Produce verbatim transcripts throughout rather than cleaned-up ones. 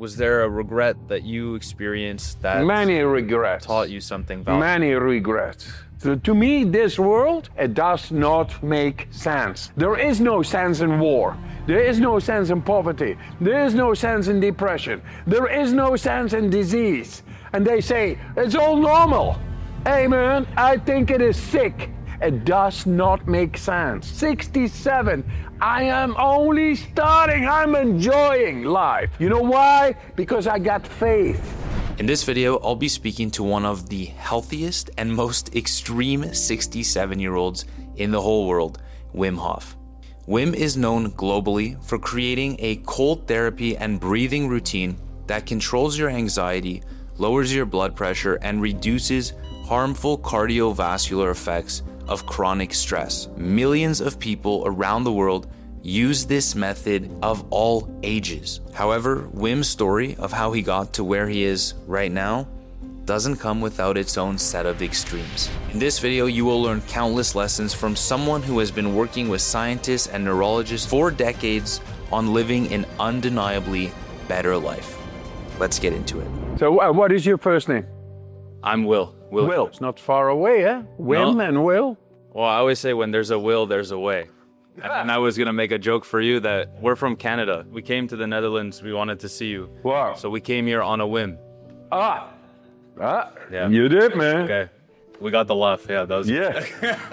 Was there a regret that you experienced that Many regrets. taught you something valuable? Many regrets. So to me, this world, it does not make sense. There is no sense in war. There is no sense in poverty. There is no sense in depression. There is no sense in disease. And they say, it's all normal. Hey man, I think it is sick. It does not make sense. sixty-seven, I am only starting. I'm enjoying life. You know why? Because I got faith. In this video, I'll be speaking to one of the healthiest and most extreme sixty-seven-year-olds in the whole world, Wim Hof. Wim is known globally for creating a cold therapy and breathing routine that controls your anxiety, lowers your blood pressure, and reduces harmful cardiovascular effects of chronic stress. Millions of people around the world use this method of all ages. However, Wim's story of how he got to where he is right now doesn't come without its own set of extremes. In this video, you will learn countless lessons from someone who has been working with scientists and neurologists for decades on living an undeniably better life. Let's get into it. So uh, what is your first name? I'm Will. Will. Will. It's not far away, eh? Wim No. and Will. Well, I always say when there's a will, there's a way. And I was gonna make a joke for you that we're from Canada. We came to the Netherlands, we wanted to see you. Wow. So we came here on a whim. Ah. Ah. Yeah. You did, man. Okay. We got the laugh, yeah, that was Yeah.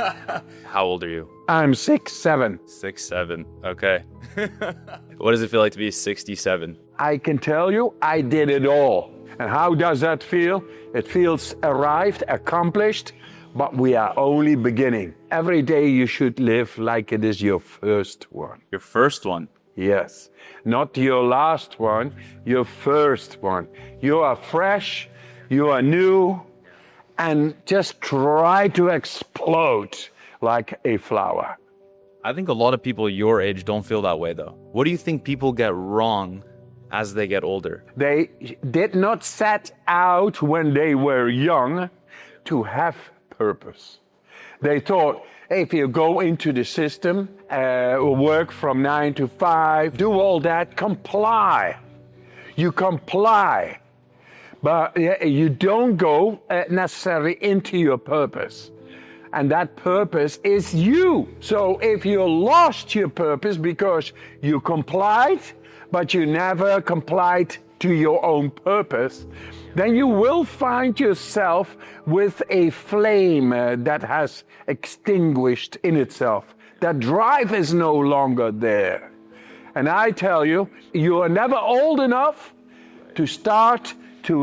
How old are you? I'm six, seven. Six, seven, okay. What does it feel like to be sixty-seven? I can tell you, I did it all. And how does that feel? It feels arrived, accomplished, but we are only beginning. Every day you should live like it is your first one. Your first one? Yes, not your last one, your first one. You are fresh, you are new, and just try to explode like a flower. I think a lot of people your age don't feel that way though. What do you think people get wrong as they get older? They did not set out when they were young to have purpose. They thought, hey, if you go into the system, uh, work from nine to five, do all that, comply. You comply. But uh, you don't go uh, necessarily into your purpose. And that purpose is you. So if you lost your purpose because you complied, but you never complied to your own purpose, then you will find yourself with a flame uh, that has extinguished in itself. That drive is no longer there. And I tell you, you are never old enough to start to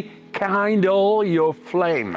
rekindle your flame.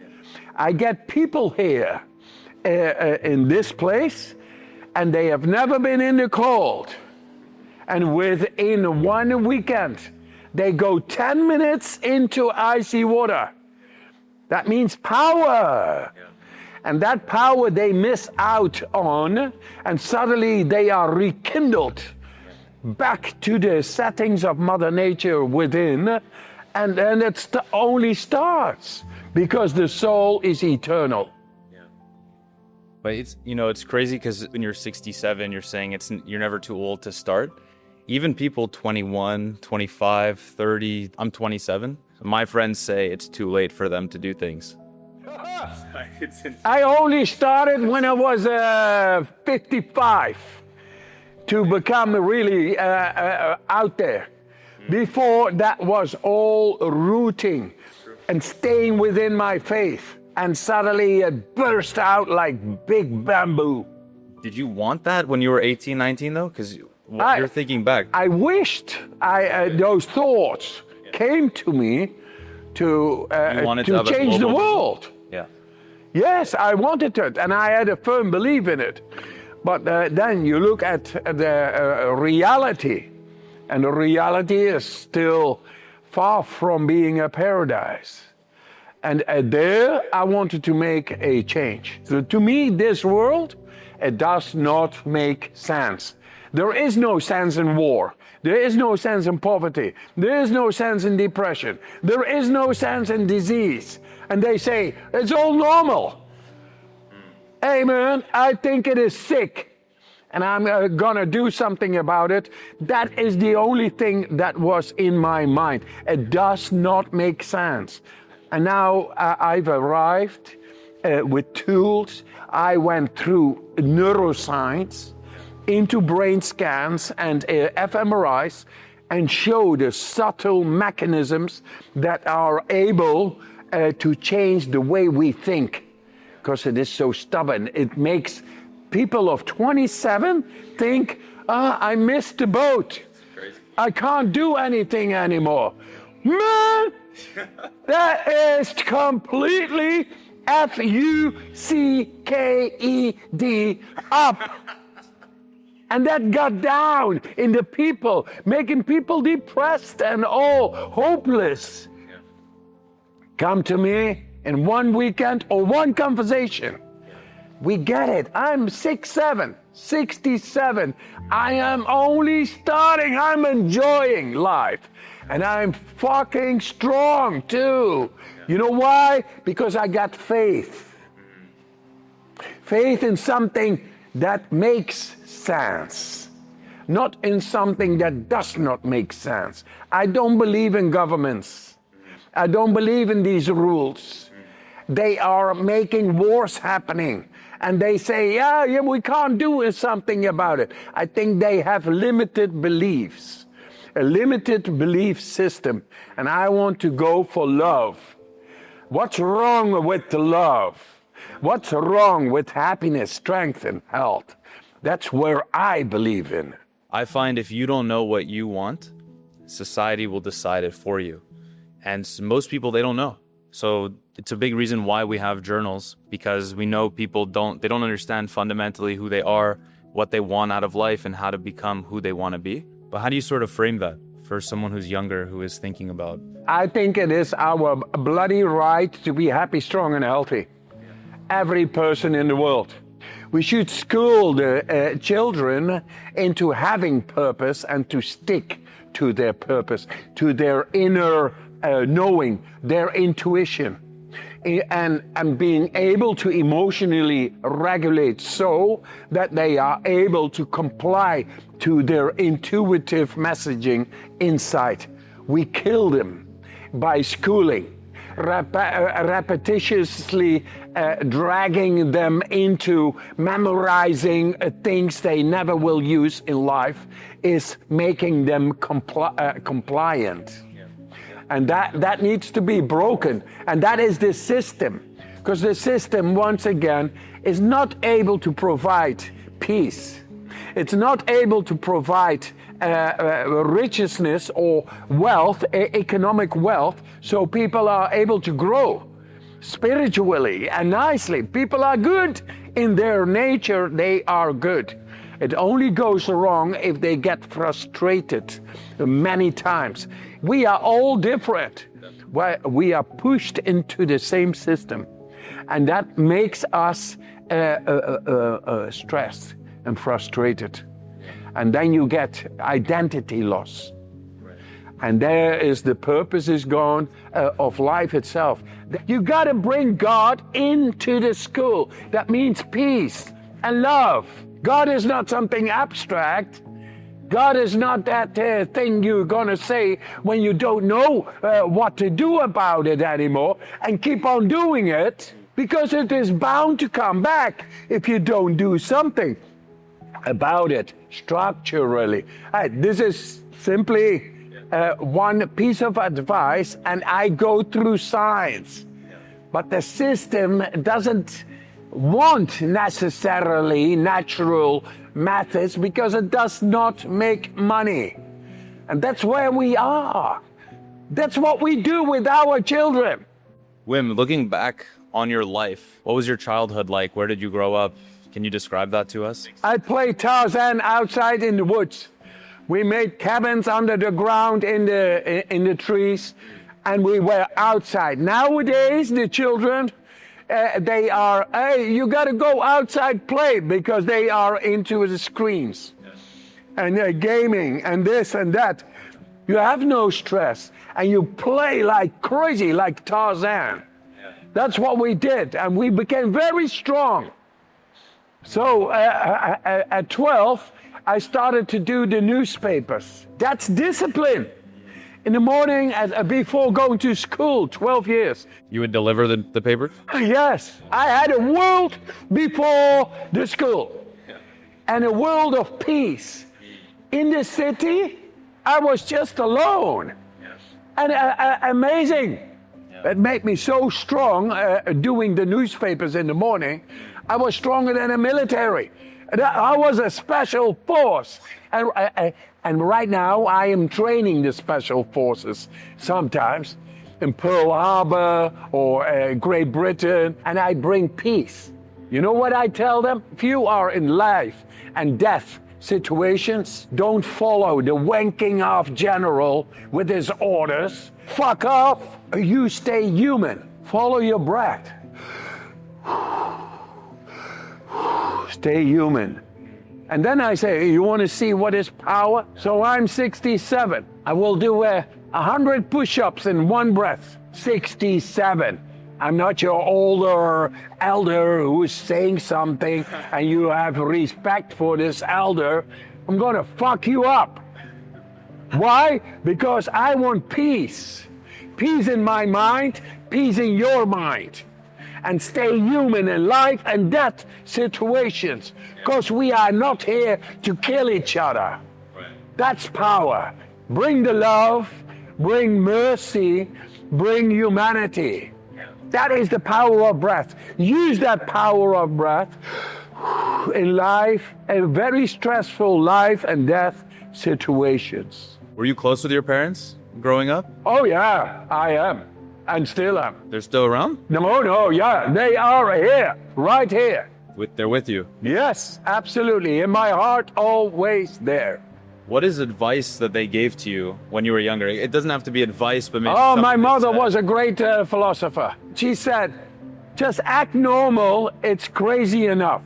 I get people here uh, uh, in this place, and they have never been in the cold. And within one weekend, they go ten minutes into icy water. That means power. Yeah. And that power they miss out on, and suddenly they are rekindled back to the settings of Mother Nature within, and then it st- only starts because the soul is eternal. Yeah. But it's, you know, it's crazy because when you're sixty-seven, you're saying it's you're never too old to start. Even people twenty-one, twenty-five, thirty, I'm twenty-seven. My friends say it's too late for them to do things. I only started when I was uh, fifty-five to become really uh, uh, out there. Mm. Before that was all rooting and staying within my faith. And suddenly it burst out like big bamboo. Did you want that when you were eighteen, nineteen though? Because I, you're thinking back. I wished I uh, those thoughts yeah. came to me to, uh, to, to change the world. Yeah. Yes, I wanted it, and I had a firm belief in it. But uh, then you look at the uh, reality, and the reality is still far from being a paradise. And uh, there I wanted to make a change. So to me, this world, it does not make sense. There is no sense in war. There is no sense in poverty. There is no sense in depression. There is no sense in disease. And they say, it's all normal. Mm. Hey man, I think it is sick. and I'm uh, gonna do something about it. That is the only thing that was in my mind. It does not make sense. And now uh, I've arrived uh, with tools. I went through neuroscience, into brain scans and uh, fMRIs, and show the subtle mechanisms that are able uh, to change the way we think. Because it is so stubborn. It makes people of twenty-seven think, ah, I missed the boat. I can't do anything anymore. Man, that is completely F U C K E D up. And that got down in the people, making people depressed and all hopeless. Yeah. Come to me in one weekend or one conversation. Yeah. We get it. I'm six seven, sixty-seven. I am only starting. I'm enjoying life. And I'm fucking strong too. Yeah. You know why? Because I got faith. Mm-hmm. Faith in something that makes sense, not in something that does not make sense. I don't believe in governments. I don't believe in these rules. They are making wars happening, and they say, yeah, yeah, we can't do something about it. I think they have limited beliefs, a limited belief system, and I want to go for love. What's wrong with the love? What's wrong with happiness, strength, and health? That's where I believe in. I find if you don't know what you want, society will decide it for you. And most people, they don't know. So it's a big reason why we have journals, because we know people don't, they don't understand fundamentally who they are, what they want out of life, and how to become who they want to be. But how do you sort of frame that for someone who's younger, who is thinking about? I think it is our bloody right to be happy, strong, and healthy. Every person in the world. We should school the uh, children into having purpose and to stick to their purpose, to their inner uh, knowing, their intuition, and, and being able to emotionally regulate so that they are able to comply to their intuitive messaging inside. We kill them by schooling. Rep- uh, repetitiously uh, dragging them into memorizing uh, things they never will use in life is making them compli- uh, compliant. Yeah. And that, that needs to be broken. And that is the system. Because the system, once again, is not able to provide peace. It's not able to provide Uh, uh, richness or wealth, e- economic wealth, so people are able to grow spiritually and nicely. People are good in their nature, they are good. It only goes wrong if they get frustrated many times. We are all different. We are pushed into the same system, and that makes us uh, uh, uh, uh, stressed and frustrated. And then you get identity loss. Right. And there is the purpose is gone uh, of life itself. You got to bring God into the school. That means peace and love. God is not something abstract. God is not that uh, thing you're going to say when you don't know uh, what to do about it anymore and keep on doing it, because it is bound to come back if you don't do something about it structurally. Uh, this is simply uh, one piece of advice, and I go through science. But the system doesn't want necessarily natural methods because it does not make money. And that's where we are. That's what we do with our children. Wim, looking back on your life, what was your childhood like? Where did you grow up? Can you describe that to us? I played Tarzan outside in the woods. We made cabins under the ground in the in the trees, and we were outside. Nowadays, the children, uh, they are, hey, you got to go outside play, because they are into the screens. Yes. And uh, gaming and this and that. You have no stress, and you play like crazy, like Tarzan. Yeah. That's what we did, and we became very strong. So uh, at twelve, I started to do the newspapers. That's discipline. In the morning, uh, before going to school, twelve years. You would deliver the, the papers? Yes, I had a world before the school. Yeah. And a world of peace. In the city, I was just alone. Yes. And uh, uh, amazing. Yeah. It made me so strong uh, doing the newspapers in the morning. I was stronger than the military. I was a special force. And, uh, and right now, I am training the special forces sometimes in Pearl Harbor or uh, Great Britain, and I bring peace. You know what I tell them? If you are in life and death situations, don't follow the wanking off general with his orders. Fuck off. You stay human. Follow your breath. Stay human. And then I say, you want to see what is power? So I'm sixty-seven. I will do a uh, hundred push-ups in one breath. sixty-seven. I'm not your older elder who's saying something and you have respect for this elder. I'm going to fuck you up. Why? Because I want peace. Peace in my mind, peace in your mind. And stay human in life and death situations. Because we are not here to kill each other. That's power. Bring the love, bring mercy, bring humanity. That is the power of breath. Use that power of breath in life, a very stressful life and death situations. Were you close with your parents growing up? Oh yeah, I am. And still am. They're still around? No, no, yeah, they are here, right here. With, they're with you? Yes, absolutely. In my heart, always there. What is advice that they gave to you when you were younger? It doesn't have to be advice, but maybe... Oh, my mother was a great uh, philosopher. She said, just act normal, it's crazy enough.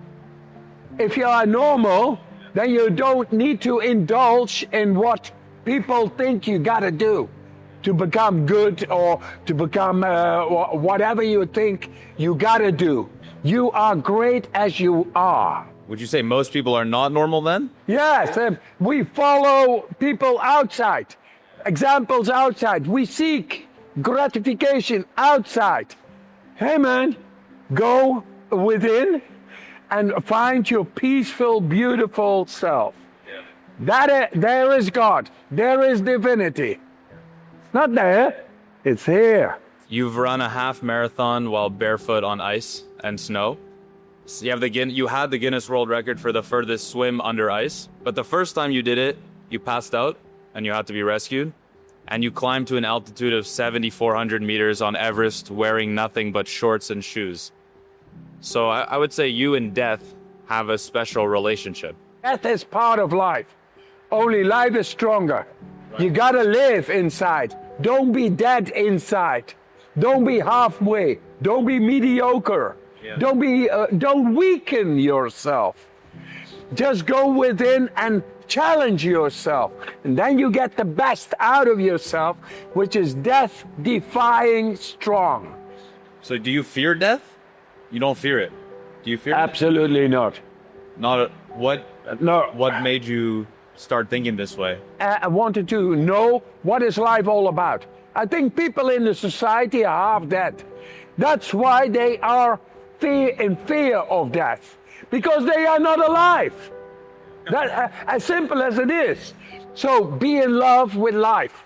If you are normal, then you don't need to indulge in what people think you gotta do to become good or to become uh, whatever you think you gotta do. You are great as you are. Would you say most people are not normal then? Yes, and we follow people outside, examples outside. We seek gratification outside. Hey man, go within and find your peaceful, beautiful self. Yeah. That is, there is God, there is divinity. Not there, it's here. You've run a half marathon while barefoot on ice and snow. So you have the you had the Guinness World Record for the furthest swim under ice, but the first time you did it, you passed out and you had to be rescued, and you climbed to an altitude of seven thousand four hundred meters on Everest wearing nothing but shorts and shoes. So I, I would say you and death have a special relationship. Death is part of life. Only life is stronger. Right. You gotta live inside. Don't be dead inside. Don't be halfway. Don't be mediocre. Yeah. Don't be, uh, don't weaken yourself. Just go within and challenge yourself. And then you get the best out of yourself, which is death-defying strong. So do you fear death? You don't fear it? Do you fear it? Absolutely not. Not a, what? No. What made you start thinking this way? I wanted to know what is life all about. I think people in the society are half dead. That's why they are fear in fear of death, because they are not alive. That, uh, as simple as it is. So be in love with life.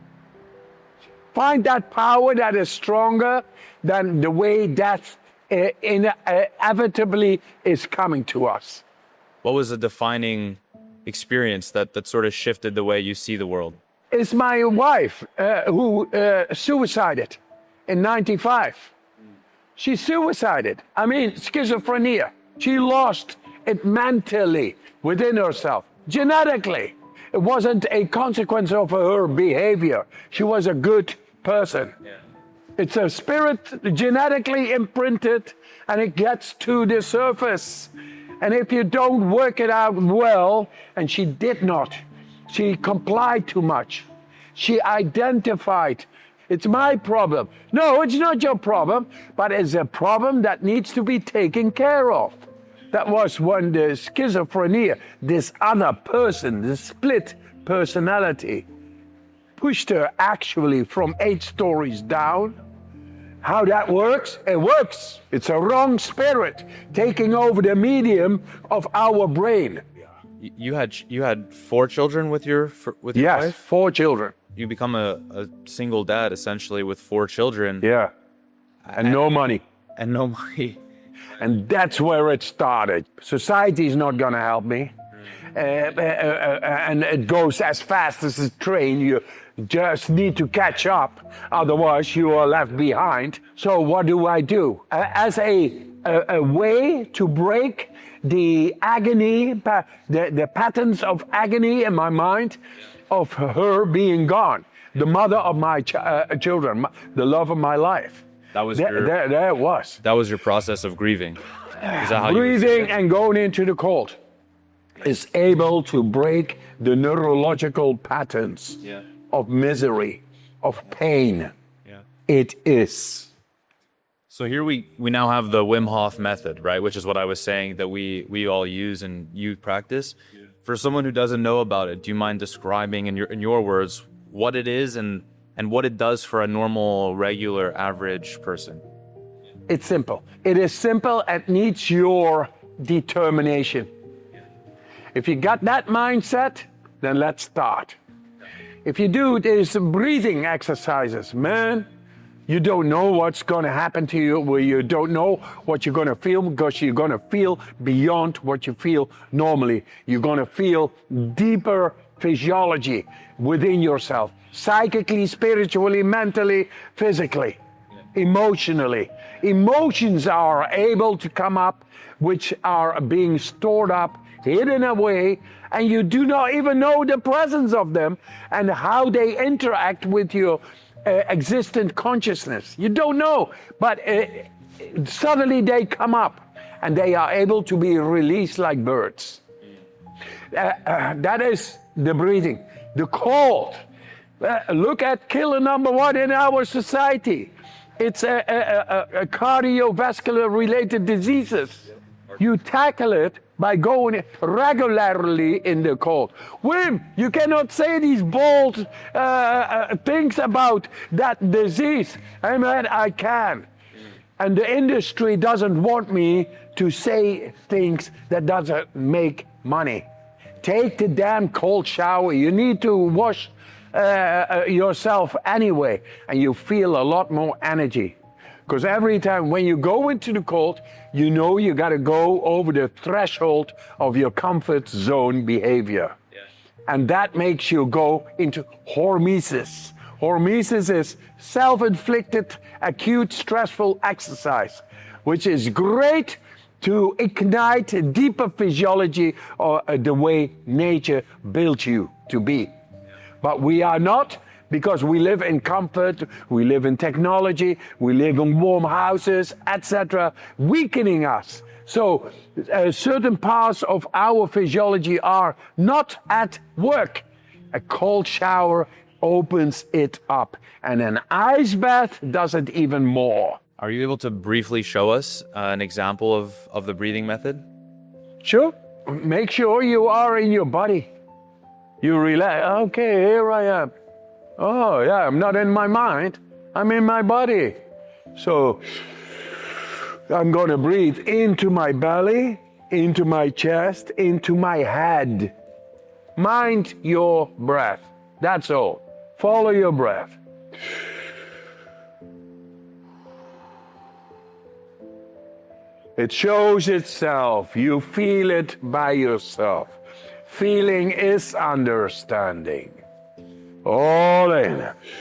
Find that power that is stronger than the way death uh, in, uh, inevitably is coming to us. What was a defining experience that, that sort of shifted the way you see the world? It's my wife uh, who uh, suicided in ninety-five. She suicided. I mean, schizophrenia. She lost it mentally within herself, genetically. It wasn't a consequence of her behavior. She was a good person. Yeah. It's a spirit genetically imprinted, and it gets to the surface. And if you don't work it out well, and she did not, she complied too much. She identified, it's my problem. No, it's not your problem, but it's a problem that needs to be taken care of. That was when the schizophrenia, this other person, the split personality, pushed her actually from eight stories down. How that works? It works. It's a wrong spirit taking over the medium of our brain. Y- You had you had four children with your f- with your Yes, wife. four children. You become a, a single dad essentially with four children Yeah. And no money. and no money. And that's where it started. Society is not going to help me. Uh, uh, uh, and it goes as fast as a train. You just need to catch up. Otherwise, you are left behind. So what do I do? Uh, as a, a, a way to break the agony, pa- the, the patterns of agony in my mind of her being gone, the mother of my ch- uh, children, my- the love of my life. That was There, your there, there it was. that was your process of grieving. Is that how you would say Breathing it? and going into the cold is able to break the neurological patterns Yeah. of misery, of pain. Yeah. It is. So here we, we now have the Wim Hof method, right? Which is what I was saying that we, we all use and you practice. For someone who doesn't know about it, do you mind describing in your in your words what it is and, and what it does for a normal, regular, average person? It's simple. It is simple and needs your determination. If you got that mindset, then let's start. If you do these breathing exercises, man, you don't know what's going to happen to you, where you don't know what you're going to feel, because you're going to feel beyond what you feel normally. You're going to feel deeper physiology within yourself, psychically, spiritually, mentally, physically, emotionally. Emotions are able to come up, which are being stored up, hidden away, and you do not even know the presence of them and how they interact with your uh, existent consciousness. You don't know, but uh, suddenly they come up and they are able to be released like birds. Uh, uh, that is the breathing. The cold. Uh, look at killer number one in our society. It's a, a, a, a cardiovascular related diseases. You tackle it by going regularly in the cold. Wim, you cannot say these bold uh, uh, things about that disease. I mean, I can. And the industry doesn't want me to say things that doesn't make money. Take the damn cold shower. You need to wash uh, uh, yourself anyway, and you feel a lot more energy. Because every time when you go into the cold, you know you got to go over the threshold of your comfort zone behavior. Yeah. And that makes you go into hormesis. Hormesis is self-inflicted, acute, stressful exercise, which is great to ignite a deeper physiology or uh, the way nature built you to be. Yeah. But we are not. Because we live in comfort, we live in technology, we live in warm houses, et cetera, weakening us. So uh, certain parts of our physiology are not at work. A cold shower opens it up, and an ice bath does it even more. Are you able to briefly show us uh, an example of, of the breathing method? Sure. Make sure you are in your body. You relax. Okay, here I am. Oh, yeah, I'm not in my mind. I'm in my body. So I'm going to breathe into my belly, into my chest, into my head. Mind your breath. That's all. Follow your breath. It shows itself. You feel it by yourself. Feeling is understanding. All in.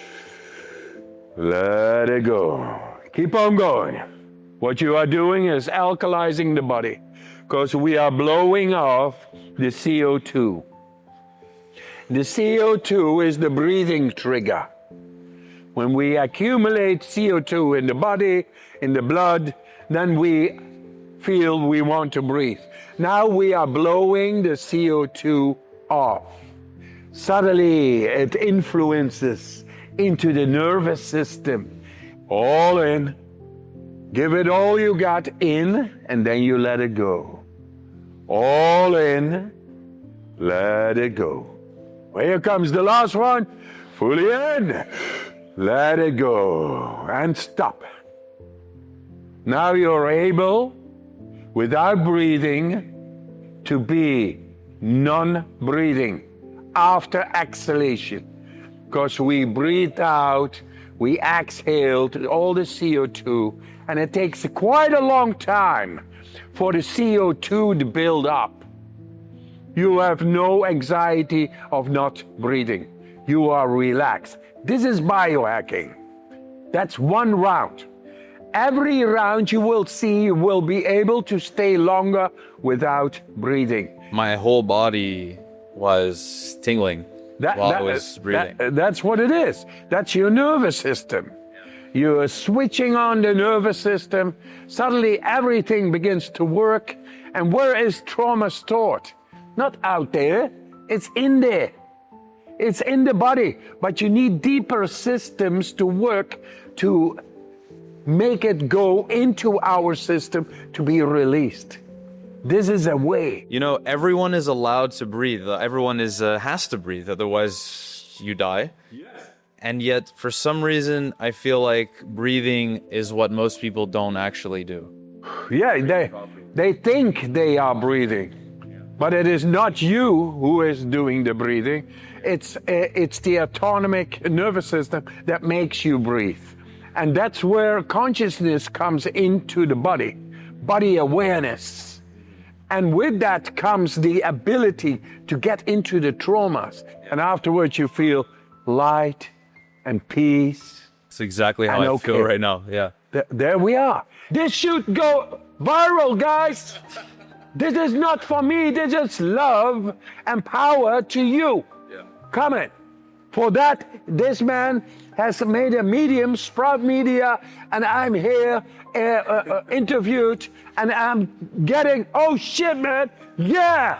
Let it go. Keep on going. What you are doing is alkalizing the body, because we are blowing off the C O two. The C O two is the breathing trigger. When we accumulate C O two in the body, in the blood, then we feel we want to breathe. Now we are blowing the C O two off. Suddenly it influences into the nervous system. All in. Give it all you got in, and then you let it go. All in. Let it go. Here comes the last one. Fully in. Let it go. And stop. Now you're able, without breathing, to be non-breathing after exhalation. Because we breathed out, we exhaled all the C O two, and it takes quite a long time for the C O two to build up. You have no anxiety of not breathing. You are relaxed. This is biohacking. That's one round. Every round you will see you will be able to stay longer without breathing. My whole body was tingling That, while that- I was breathing. that- that's what it is. That's your nervous system. You're switching on the nervous system. Suddenly everything begins to work. And where is trauma stored? Not out there. It's in there. It's in the body. But you need deeper systems to work to make it go into our system to be released. This is a way. You know, everyone is allowed to breathe. Uh, Everyone is uh, has to breathe, otherwise you die. Yes. And yet, for some reason, I feel like breathing is what most people don't actually do. Yeah, they, they think they are breathing, but it is not you who is doing the breathing. It's, uh, it's the autonomic nervous system that makes you breathe. And that's where consciousness comes into the body, body awareness. And with that comes the ability to get into the traumas. And afterwards you feel light and peace. That's exactly how And I feel okay. right now. Yeah. Th- there we are. This should go viral, guys. This is not for me. This is love and power to you. Yeah. Come in. For that, this man has made a medium, Sprout Media, and I'm here uh, uh, uh, interviewed, and I'm getting, oh shit, man, yeah.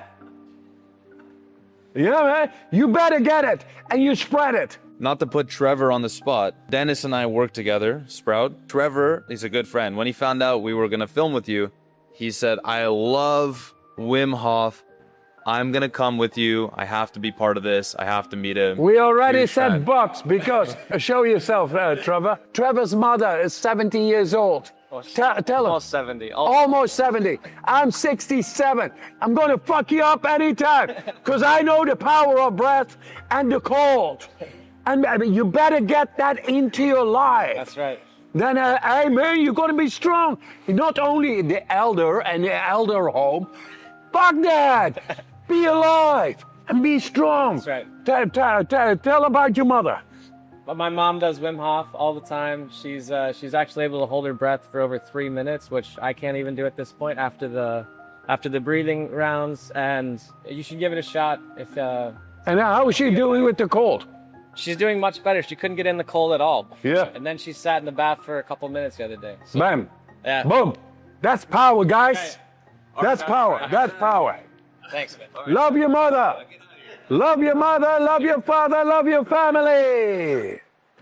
Yeah, man, you better get it, and you spread it. Not to put Trevor on the spot, Dennis and I work together, Sprout. Trevor, he's a good friend. When he found out we were going to film with you, he said, I love Wim Hof. I'm going to come with you. I have to be part of this. I have to meet him. We already Huge said fan. box because, uh, show yourself, uh, Trevor. Trevor's mother is seventy years old. Tell, tell him. Almost seventy. Almost seventy. I'm sixty-seven. I'm going to fuck you up anytime because I know the power of breath and the cold. And I mean, you better get that into your life. That's right. Then, uh, hey man, you're going to be strong. Not only the elder and the elder home. Fuck that. Be alive and be strong. That's right. Tell, tell, tell, tell about your mother. But my mom does Wim Hof all the time. She's uh, she's actually able to hold her breath for over three minutes, which I can't even do at this point after the after the breathing rounds. And you should give it a shot. If uh, And how is she doing with the cold? she's doing much better. She couldn't get in the cold at all. Yeah. And then she sat in the bath for a couple minutes the other day. So, Bam. yeah. Boom. That's power, guys. Okay. That's power. That's power. Thanks, man. Love your mother. Love your mother. Love your father. Love your family.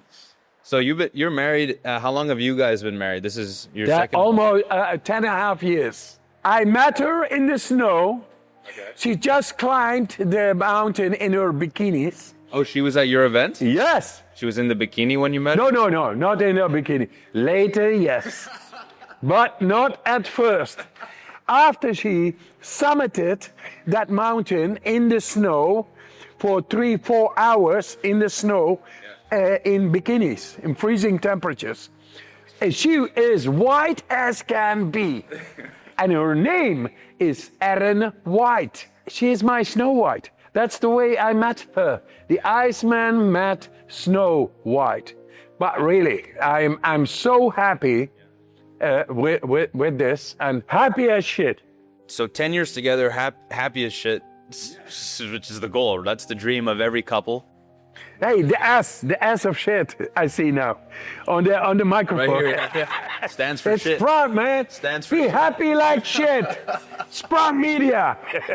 So you've been, you're married. Uh, how long have you guys been married? This is your That second. almost uh, ten and a half years. I met her in the snow. She just climbed the mountain in her bikinis. Oh, she was at your event? Yes. She was in the bikini when you met her? No, no, no, not in her bikini. Later, yes. But not at first. After she summited that mountain in the snow for three, four hours in the snow, uh, in bikinis, in freezing temperatures. And she is white as can be. And her name is Erin White. She is my Snow White. That's the way I met her. The Iceman met Snow White. But really, I'm, I'm so happy uh, with, with, with this, and happy as shit. So ten years together, hap- happy as shit, s- which is the goal. That's the dream of every couple. Hey, the S, the S of shit, I see now on the on the microphone. Right here. Stands for It's shit. Sprout, man. Stands for Be shit. happy like shit. Sprout Media.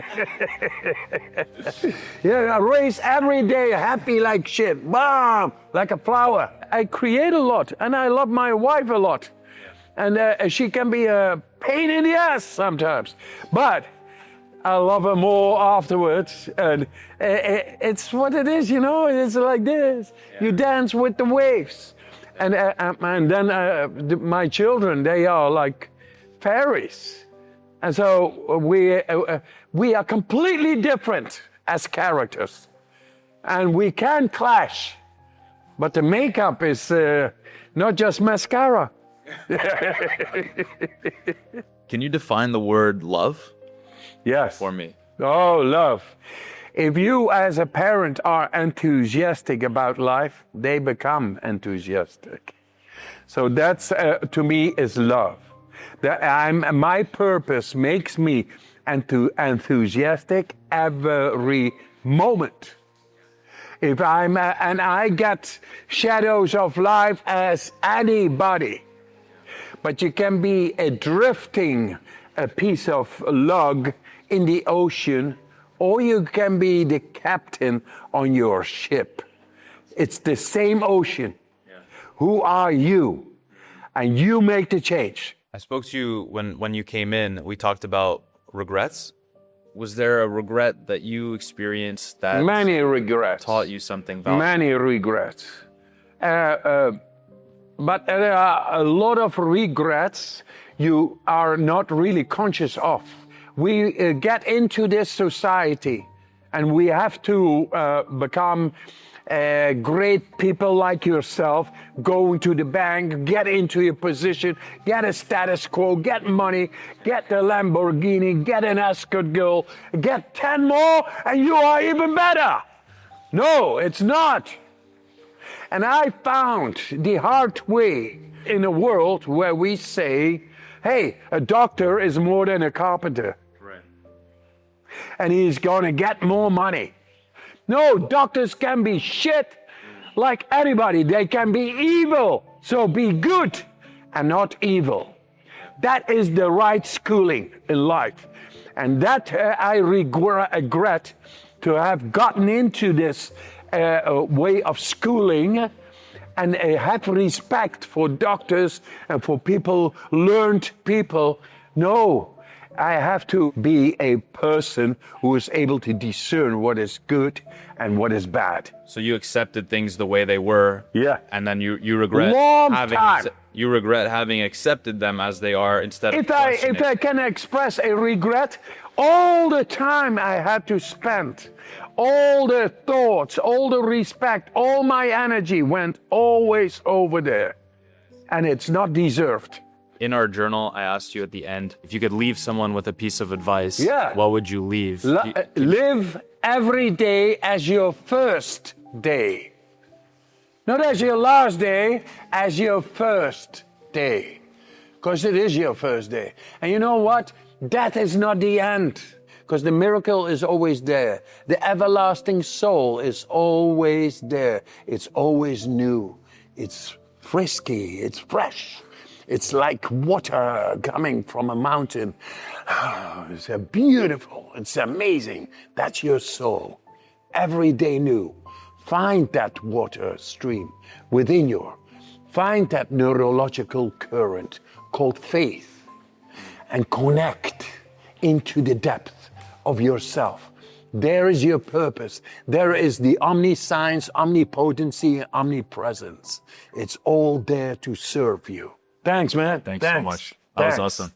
Yeah, I raise every day happy like shit. Bam, like a flower. I create a lot, and I love my wife a lot. And uh, she can be a pain in the ass sometimes. But I love her more afterwards. And uh, it's what it is, you know. It's like this. Yeah. You dance with the waves. And, uh, and then uh, my children, they are like fairies. And so we, uh, we are completely different as characters. And we can clash. But the makeup is uh, not just mascara. Can you define the word love? Yes. For me. Oh, love. If you as a parent are enthusiastic about life, they become enthusiastic. So that's, uh, to me, is love. That I'm, my purpose makes me enthu- enthusiastic every moment. If I'm, uh, and I get shadows of life as anybody. But you can be a drifting a piece of log in the ocean, or you can be the captain on your ship. It's the same ocean. Yeah. Who are you? And you make the change. I spoke to you when, when you came in. We talked about regrets. Was there a regret that you experienced that Many regrets. taught you something valuable? Many regrets. Uh, uh, but there are a lot of regrets you are not really conscious of. We uh, get into this society and we have to uh, become uh, great people like yourself, go into the bank, get into your position, get a status quo, get money, get the Lamborghini, get an escort girl, get ten more and you are even better. No, it's not. And I found the hard way in a world where we say, hey, a doctor is more than a carpenter. Right. And he's going to get more money. No, doctors can be shit like anybody. They can be evil. So be good and not evil. That is the right schooling in life. And that uh, I regret, regret to have gotten into this uh, way of schooling and uh, have respect for doctors and for people, learned people. No, I have to be a person who is able to discern what is good and what is bad. So you accepted things the way they were. Yeah. And then you, you regret Long having time. you regret having accepted them as they are instead of If I questioning. if I can express a regret, all the time I had to spend, all the thoughts, all the respect, all my energy went always over there. And it's not deserved. In our journal, I asked you at the end, if you could leave someone with a piece of advice, Yeah. what would you leave? L- You- uh, live every day as your first day. Not as your last day, as your first day. Because it is your first day. And you know what? Death is not the end. Because the miracle is always there. The everlasting soul is always there. It's always new. It's frisky. It's fresh. It's like water coming from a mountain. It's a beautiful. It's amazing. That's your soul. Every day new. Find that water stream within you. Find that neurological current called faith and connect into the depth of yourself. There is your purpose. There is the omniscience, omnipotency, omnipresence. It's all there to serve you. Thanks, man. Thanks, Thanks so much. That Thanks. was awesome.